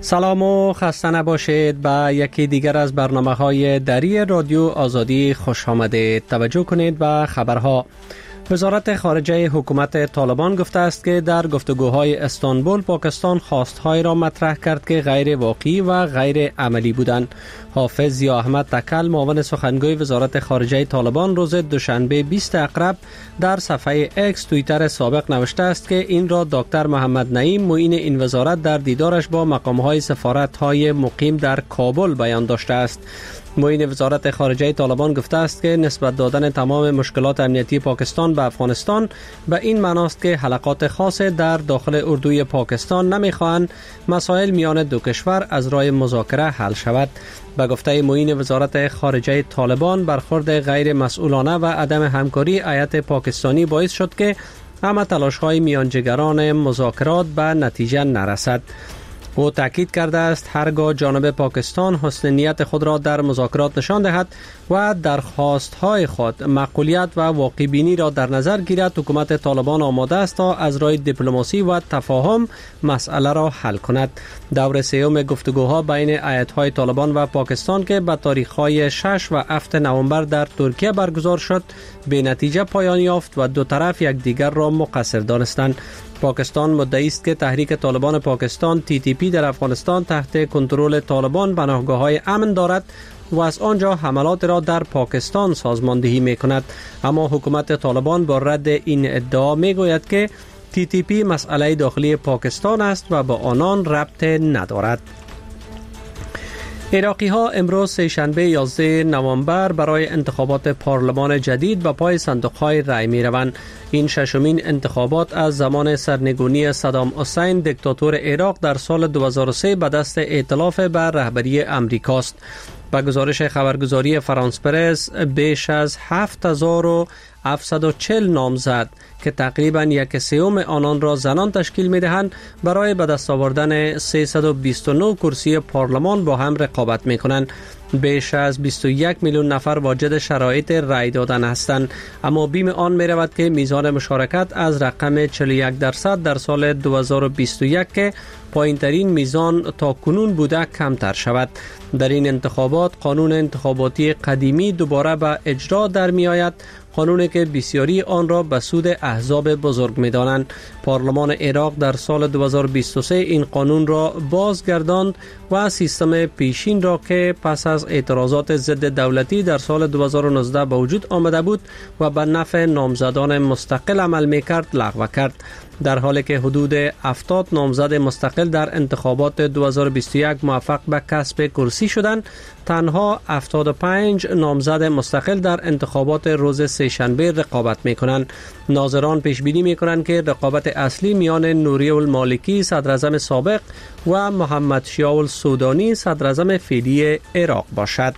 سلام و خسته نباشید. به یکی دیگر از برنامه‌های دری رادیو آزادی خوش آمدید. توجه کنید به خبرها. وزارت خارجه حکومت طالبان گفته است که در گفتگوهای استانبول پاکستان خواستهایی را مطرح کرد که غیر واقعی و غیر عملی بودند. حافظ ضیا احمد تکل، معاون سخنگوی وزارت خارجه طالبان، روز دوشنبه 20 اقرب در صفحه اکس توییتر سابق نوشته است که این را دکتر محمد نعیم، معین این وزارت، در دیدارش با مقامهای سفارت‌های مقیم در کابل بیان داشته است. معین وزارت خارجه طالبان گفته است که نسبت دادن تمام مشکلات امنیتی پاکستان به افغانستان به این معناست که حلقات خاص در داخل اردوی پاکستان نمیخواهند مسائل میان دو کشور از راه مذاکره حل شود. به گفته معین وزارت خارجه طالبان، برخورد غیر مسئولانه و عدم همکاری هیئت پاکستانی باعث شد که همه تلاش‌های میانجیگران مذاکرات به نتیجه نرسد. او تاکید کرده است هرگاه جانب پاکستان حسن نیت خود را در مذاکرات نشان دهد و درخواست‌های خود معقولیت و واقع بینی را در نظر گیرد، حکومت طالبان آماده است تا از راه دیپلماسی و تفاهم مسئله را حل کند. دور سوم گفتگوها بین هیئت‌های طالبان و پاکستان که به تاریخ‌های 6 و 7 نوامبر در ترکیه برگزار شد، به نتیجه پایان یافت و دو طرف یکدیگر را مقصر دانستند. پاکستان مدعی است که تحریک طالبان پاکستان TTP در افغانستان تحت کنترل طالبان پناهگاه‌های امن دارد و از آنجا حملات را در پاکستان سازماندهی می کند. اما حکومت طالبان با رد این ادعا می گوید که TTP مسئله داخلی پاکستان است و با آنان ربط ندارد. عراقی ها امروز سه‌شنبه 11 نوامبر برای انتخابات پارلمان جدید به پای صندوق های رای می روند. این ششمین انتخابات از زمان سرنگونی صدام حسین دیکتاتور عراق در سال 2003 به دست ائتلاف به رهبری امریکاست. با گزارش خبرگزاری فرانس پرس، بیش از 7740 نامزد که تقریباً 1/3 آنان را زنان تشکیل می‌دهند، برای به دست آوردن 329 کرسی پارلمان با هم رقابت می‌کنند. بیش از 21 میلیون نفر واجد شرایط رای دادن هستند، اما بیم آن می‌رود که میزان مشارکت از رقم 41% در سال 2021 که پایین‌ترین میزان تا کنون بوده کمتر شود. در این انتخابات قانون انتخاباتی قدیمی دوباره به اجرا در می‌آید، قانونی که بسیاری آن را به سود احزاب بزرگ می‌دانند. پارلمان عراق در سال 2023 این قانون را بازگرداند و سیستم پیشین را که پس از اعتراضات ضد دولتی در سال 2019 به وجود آمده بود و به نفع نامزدان مستقل عمل می‌کرد لغو کرد. در حالی که حدود 70 نامزد مستقل در انتخابات 2021 موفق به کسب کرسی شدند، تنها 75 نامزد مستقل در انتخابات روز سه‌شنبه رقابت می‌کنند. ناظران پیش بینی می‌کنند که رقابت اصلی میان نوری المالکی، صدراعظم سابق، و محمد شیاء السودانی، صدراعظم فعلی عراق باشد.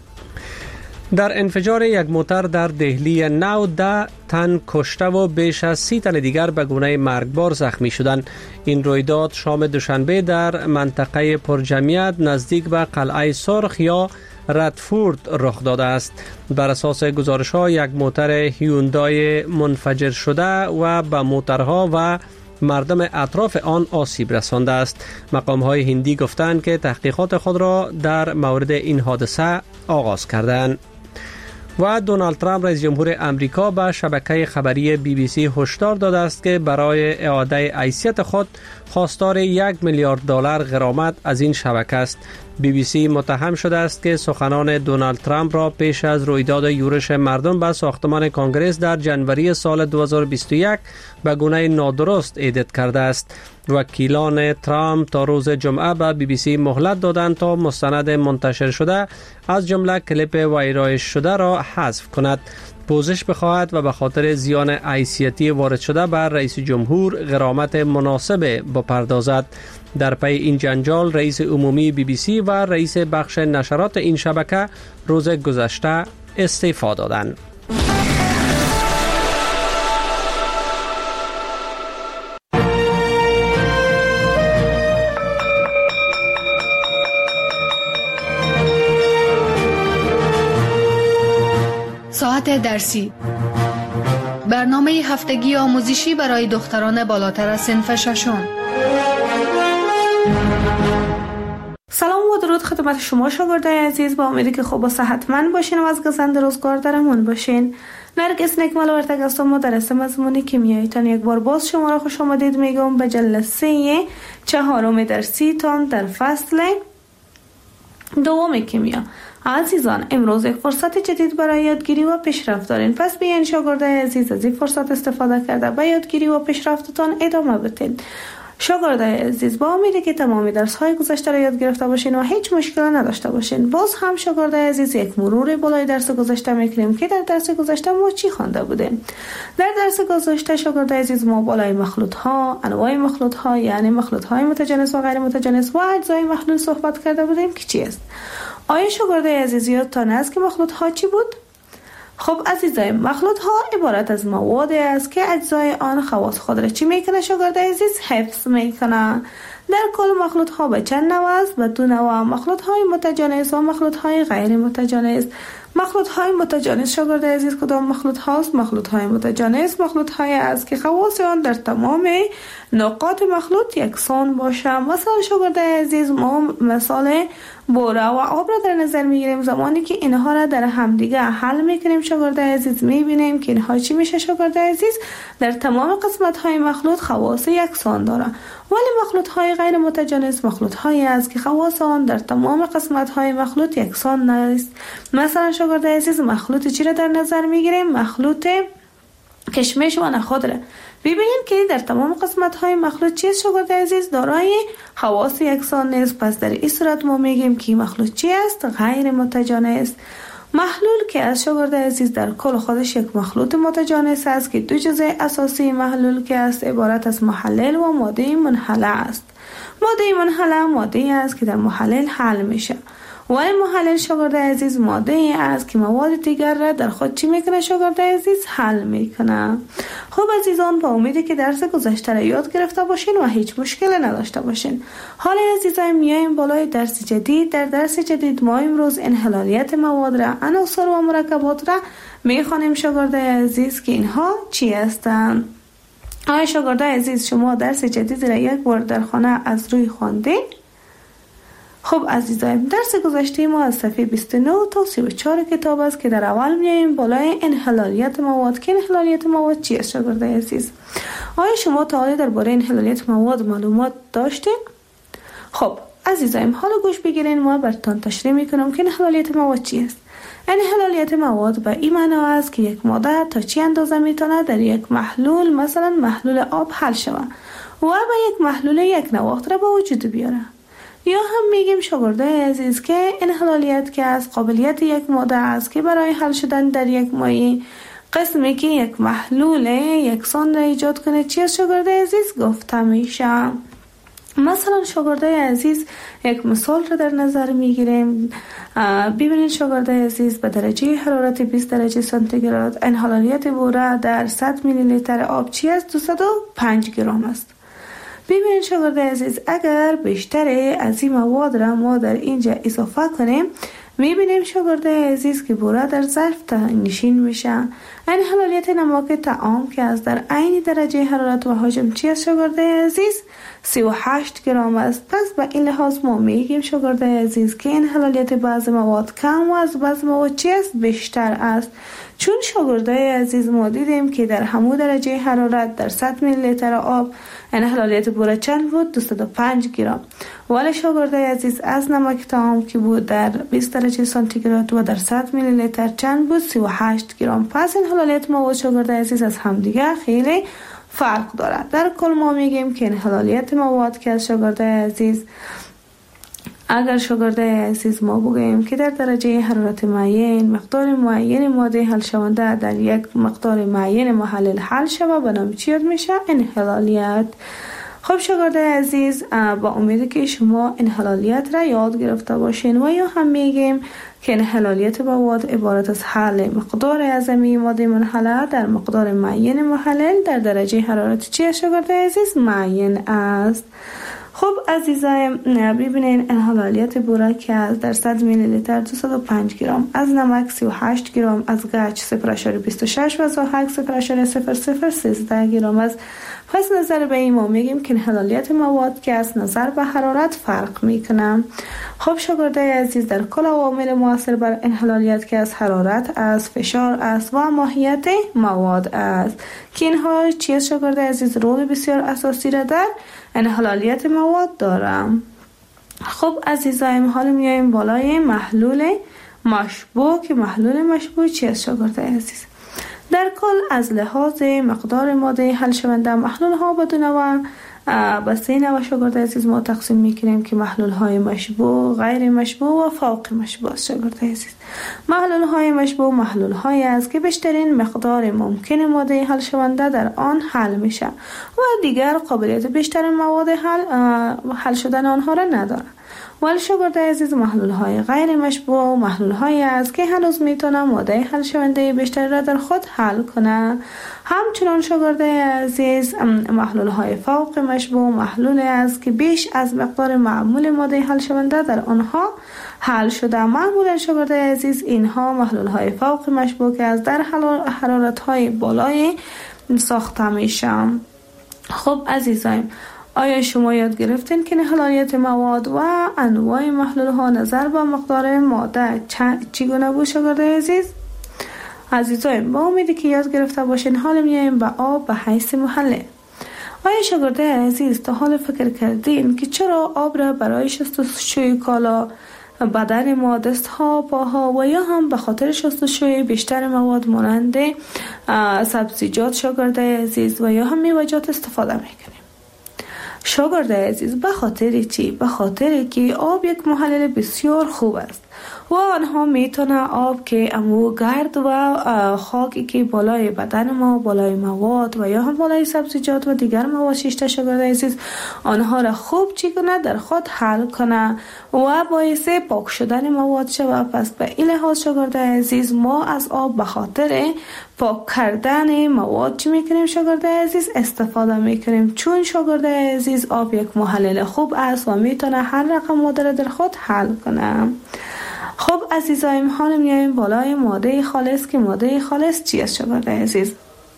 در انفجار یک موتر در دهلی نو 10 تن کشته و بیش از 30 تن دیگر به گونه مرگبار زخمی شدند. این رویداد شام دوشنبه در منطقه پرجمعیت نزدیک به قلعه سرخ یا ردفورد رخ داده است. بر اساس گزارش‌ها یک موتر هیوندای منفجر شده و به موترها و مردم اطراف آن آسیب رسانده است. مقام‌های هندی گفتند که تحقیقات خود را در مورد این حادثه آغاز کردند. و دونالد ترامپ رئیس جمهور امریکا به شبکه خبری BBC هشدار داده است که برای اعاده حیثیت خود خواستار $1 میلیارد غرامت از این شبکه است. BBC متهم شده است که سخنان دونالد ترامپ را پیش از رویداد یورش مردم به ساختمان کنگره در جنوری سال 2021 به گونه نادرست ادیت کرده است. وکیلان ترامپ تا روز جمعه به BBC مهلت دادند تا مستند منتشر شده از جمله کلیپ ویرایش شده را حذف کند، پوزش بخواهد و به خاطر زیان حیثیتی وارد شده بر رئیس جمهور غرامت مناسب بپردازد. در پی این جنجال رئیس عمومی BBC و رئیس بخش نشرات این شبکه روز گذشته استعفا دادند. ساعت درسی، برنامه هفتگی آموزشی برای دختران بالاتر از صنف ششم. درود خدمت شما شاگردای عزیز، با امیدی که خوب و صحتمند باشین و از گزند روزگار درمون باشین. نرگس نکمل ورتگ هستم و درس مضمون کیمیاییتان یک بار باز شما را خوش آمدید میگم به جلسه 4 درسی تان در فصل 2 کیمیا. عزیزان، امروز یک فرصت جدید برای یادگیری و پیشرفت دارین، پس بیاین شاگردای عزیز از این فرصت استفاده کرده به یادگیری و پیشرفتتان ادامه بدین. شاگردای عزیز، با امیدی که تمامی درس‌های گذشته را یاد گرفته باشین و هیچ مشکلی نداشته باشین. باز هم شاگردای عزیز یک مرور بالای درس گذشته میکنیم که در درس گذشته ما چی خوانده بودیم. در درس گذشته شاگردای عزیز ما بالای مخلوط‌ها، انواع مخلوط‌ها یعنی مخلوط‌های متجانس و غیر متجانس و اجزای محلول صحبت کرده بودیم که چی است. آیا شاگردای عزیز یادتان است که مخلوط‌ها چی بود؟ خب عزیزای، مخلوط ها عبارت از مواد است که اجزای آن خواص خود را چی میکنه شاگردای عزیز؟ حفظ میکنه. در کل مخلوط ها به چند نوع است؟ به 2 نوع، مخلوط های متجانس و مخلوط های غیر متجانس. مخلوط های متجانس شاگردای عزیز کدام مخلوط هاست؟ مخلوط های متجانس مخلوط های است که خواص آن در تمام نقاط مخلوط یکسان باشه. مثلا شاگردای عزیز ما مثال بوره و آب را در نظر میگیریم. زمانی که اینها را در همدیگه حل میکنیم شاگردای عزیز میبینیم که اینها چی میشه شاگردای عزیز؟ در تمام قسمت های مخلوط خواص یکسان داره. ولی مخلوط های غیر متجانس مخلوط هایی است که خواص آن در تمام قسمت های مخلوط یکسان نیست. مثلا شاگردای عزیز مخلوط چی را در نظر میگیریم؟ مخلوط کشمش و نخود را ببینیم که در تمام قسمت های مخلوط چیست شاگردای عزیز؟ دارای خواص یکسان نیست. پس در این صورت ما میگیم که مخلوط چی است؟ غیر متجانس. محلول که از شاگردای عزیز در کل خودش یک مخلوط متجانس است که 2 جزء اساسی محلول که است عبارت از محلل و ماده منحله است. ماده منحله ماده است که در محلل حل میشه. ولی محلل شاگردای عزیز ماده ای است که مواد دیگر را در خود چی میکنه شاگردای عزیز؟ حل میکنه. خب عزیزان، با امیدی که درس گذشته را یاد گرفته باشین و هیچ مشکل نداشته باشین. حالا عزیزان میایم بالای درس جدید. در درس جدید ما امروز انحلالیت مواد را، عناصر و مرکبات را میخوانیم شاگردای عزیز که اینها چی هستند. آیا شاگردای عزیز شما درس جدید را یک بار در خانه از روی خواندین؟ خب عزیزان، درس گذشته ما از صفحه 29 تا 34 کتاب است که در اول میایم بالای انحلالیت مواد. که انحلالیت مواد چی است شاگردای عزیز؟ آیا شما تا حالا درباره انحلالیت مواد معلومات داشتین؟ خب عزیزان، حالا گوش بگیرین، ما براتون تشریح میکنم که انحلالیت مواد چی است. انحلالیت مواد به این معنی است که یک ماده تا چی اندازه میتونه در یک محلول، مثلا محلول آب، حل شود و به یک محلول یک نواخت را به وجود بیاره. یا هم میگیم شاگردای عزیز که انحلالیت که از قابلیت یک ماده است که برای حل شدن در یک مایع قسمی که یک محلول یکسان را ایجاد کنه چی از شاگردای عزیز گفته میشه. مثلا شاگردای عزیز یک مثال را در نظر میگیریم. ببینید شاگردای عزیز، به درجه حرارت 20 درجه سانتیگراد انحلالیت بوره در 100 میلی لیتر آب چی است؟ 205 گرم است. ببینید شاگردای عزیز، اگر بیشتر از این مواد را ما در اینجا اضافه کنیم میبینیم شاگردای عزیز که بوره در ظرف نشین میشه. انحلالیت نمک طعام که از در عین درجه حرارت و حجم چی است شاگردای عزیز؟ 38 گرم است. پس به این لحاظ ما میگیم شاگردای عزیز که انحلالیت بعض مواد کم و از بعض مواد چی است؟ بیشتر است. چون شاگردای عزیز ما دیدیم که در همون درجه حرارت در 100 میلی لیتر آب انحلالیت بوره چند بود؟ 205 گرم. ولی شاگردای عزیز از نمک طعام که بود در 20 درجه سانتیگراد و در 100 میلی لیتر چند بود؟ 38 گرم. پس انحلالیت مواد شاگردای عزیز از همدیگه خیلی فرق دارد. در کل ما میگیم که انحلالیت مواد که از شاگردای عزیز، اگر شاگردای عزیز ما بگوییم که در درجه حرارت معین مقدار معین ماده حل شونده در یک مقدار معین محلل حل شود به نام چی یاد میشه؟ انحلالیت. خب شاگردای عزیز، با امیدی که شما انحلالیت را یاد گرفته باشین و یا هم میگیم که انحلالیت مواد عبارت از حل مقدار اعظمی ماده منحله در مقدار معین محلل در درجه حرارت چی شاگردای عزیز؟ معین است. خب عزیزایم، ببینین انحلالیت بورک که از در 100 میلی لیتر 205 گرم، از نمک 38 گرم، از گچ 0.26 و زاهک 0.0013 گرم است. پس نظر به این ما میگیم که انحلالیت مواد که از نظر به حرارت فرق میکنه. خب شاگردای عزیز، در کل عوامل مؤثر بر انحلالیت که از حرارت، از فشار است و ماهیت مواد است که اینها چیز شاگردای عزیز رول بسیار اساسی را در انحلالیت مواد دارم. خب عزیزایم، حالا میایم بالای محلول مشبوع که محلول مشبوع چیست شاگردای عزیز؟ در کل از لحاظ مقدار ماده حل شونده محلول ها بدون و سه نوع شاگردای عزیز ما تقسیم میکنیم که محلول های مشبوع، غیر مشبوع و فوق مشبوع است شاگردای عزیز. محلول های مشبوع محلول هایی است که بیشترین مقدار ممکن ماده حل شونده در آن حل میشه و دیگر قابلیت بیشتر مواد حل شدن آنها را نداره. ولی شاگردای عزیز، محلول های غیر مشبوع محلول هایی است که هنوز میتونه ماده حل شونده بیشتر را در خود حل کنه. همچنان شاگردای عزیز، محلول های فوق مشبوع محلول است که بیش از مقدار معمول ماده حل شونده در آنها حل شده. معمولا شاگردای عزیز اینها محلول های فوق مشبوع که از در حرارت های بالای ساخته میشن. خب عزیزایم، آیا شما یاد گرفتین که انحلالیت مواد و انواع محلول ها نظر به مقدار ماده چگونه بود شاگردای عزیز؟ عزیزایم، با امیدی که یاد گرفته باشین، حالا میایم به آب به حیث محله. آیا شاگردای عزیز تا حال فکر کردین که چرا آب را برای شستشوی کالا، بدن ما، دست ها، پاها و یا هم به خاطر شستشوی بیشتر مواد مانند سبزیجات شاگردای عزیز و یا هم میوه‌جات استفاده میکنیم؟ شاگردای عزیز، به خاطر چی؟ به خاطر که آب یک محلل بسیار خوب است و آنها میتونه آب که امو گرد و خاکی که بالای بدن ما، بالای مواد و یا هم بالای سبزیجات و دیگر مواد شیشته شاگردای عزیز، آنها را خوب چی کنه؟ در خود حل کنه و باعث پاک شدن مواد شوه. پس به این لحاظ شاگردای عزیز، ما از آب به خاطر پاک کردن مواد چی میکنیم شاگردای عزیز؟ استفاده میکنیم، چون شاگردای عزیز آب یک محلل خوب است و میتونه هر رقم ماده را در خود حل کنه. خب عزیزایم، حالا میایم بالای ماده خالص که ماده خالص چی است شاگردای عزیز؟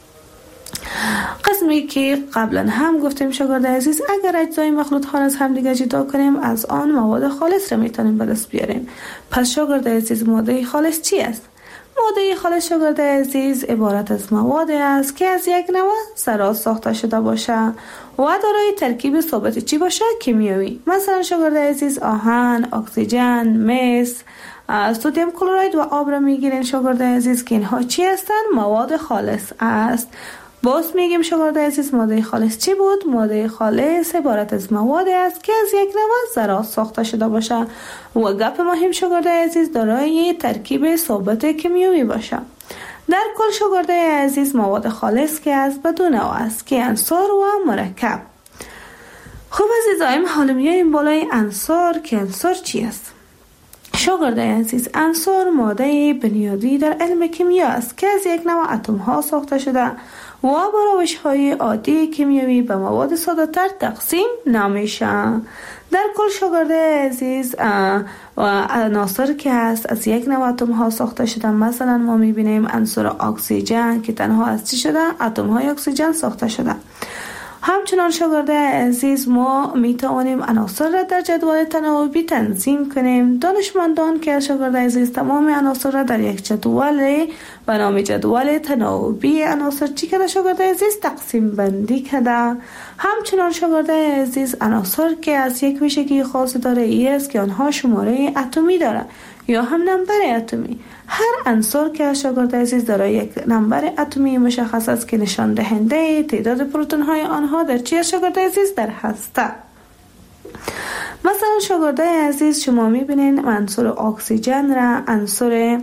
قسمی که قبلا هم گفتیم شاگردای عزیز، اگر اجزای مخلوط ها از هم دیگه جدا کنیم، از آن مواد خالص را میتونیم به دست بیاریم. پس شاگردای عزیز، ماده خالص چی است؟ ماده خالص شاگردای عزیز عبارت از مواد است که از یک نوع ذرات ساخته شده باشه و دارای ترکیب ثابت چی باشه؟ کیمیایی. مثلا شاگردای عزیز، آهن، اکسیژن، مس، سدیم کلراید و آب را میگیرین شاگردای عزیز که اینها چی هستن؟ مواد خالص است. باز میگیم شاگردای عزیز، ماده خالص چی بود؟ ماده خالص عبارت از مواد است که از یک نوع ذرات ساخته شده باشه و گپ مهم شاگردای عزیز دارای ترکیب ثابت کیمیایی باشه. در کل شاگردای عزیز، مواد خالص که از دو نوع است که عنصر و مرکب. خب عزیزایم، حالا میایم بالای عنصر که عنصر چی است؟ شاگردای عزیز، عنصر ماده بنیادی در علم کیمیا است که از یک نوع اتم ها ساخته شده و با روش های عادی کیمیایی به مواد ساده تر تقسیم نمیشه. در کل شاگردای عزیز، عناصر که هست از یک نوع اتم ها ساخته شده. مثلا ما میبینیم عنصر اکسیژن که تنها از چی شده؟ اتم های اکسیژن ساخته شده. همچنان شاگردای عزیز، ما میتوانیم عناصر را در جدول تناوبی تنظیم کنیم. دانشمندان که شاگردای عزیز تمام عناصر را در یک جدول به نام جدول تناوبی عناصر چی کرده شاگردای عزیز؟ تقسیم بندی کرده. همچنان شاگردای عزیز، عناصر که از یک ویژگی خاص داره ای است که آنها شماره اتمی داره یا هم نمبر اتمی. هر عنصر که شاگردای عزیز داره یک نمبر اتمی مشخص است که نشان دهنده تعداد پروتون های آنها در چی شاگردای عزیز؟ در هسته. مثلا شاگردای عزیز، شما میبینین عنصر اکسیژن را، عنصر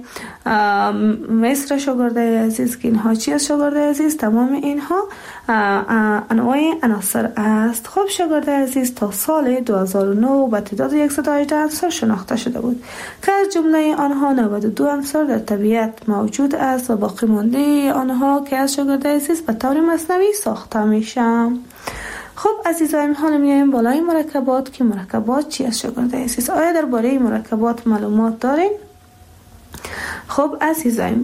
مس را شاگردای عزیز که اینها چی است شاگردای عزیز؟ تمام اینها انواع عناصر است. خب شاگردای عزیز، تا سال 2009 به تعداد 118 عنصر شناخته شده بود که از جمله آنها 92 عنصر در طبیعت موجود است و باقی مانده آنها که از شاگردای عزیز به طور مصنوعی ساخته میشن. خب عزیزان، حالا میایم بالای مرکبات که مرکبات چی است شاگرد عزیز؟ آیا درباره مرکبات معلومات دارین؟ خب عزیزان،